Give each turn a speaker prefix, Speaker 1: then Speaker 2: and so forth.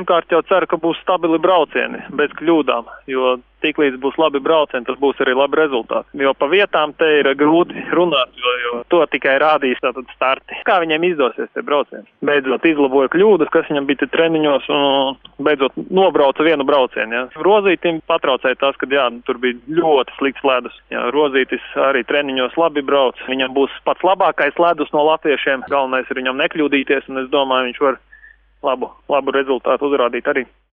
Speaker 1: pirmkārt jau ceru, ka būs stabili braucieni, bez kļūdām, jo tiklīdz būs labi braucieni, tas būs arī labi rezultāti. Jo pa vietām te ir grūti runāt, jo to tikai rādīs tātad starti. Kā viņiem izdosies tie braucieni? Beidzot izlaboja kļūdas, kas viņam bija treniņos, un beidzot nobrauca vienu braucienu. Ja. Rozītim patraucēja tas, ka tur bija ļoti slikts ledus. Ja. Rozītis arī treniņos labi brauc. Viņam būs pats labākais ledus no latviešiem. Galvenais ir viņam nekļūdīties, un es domāju, viņš var labu rezultātu uzrādīt arī.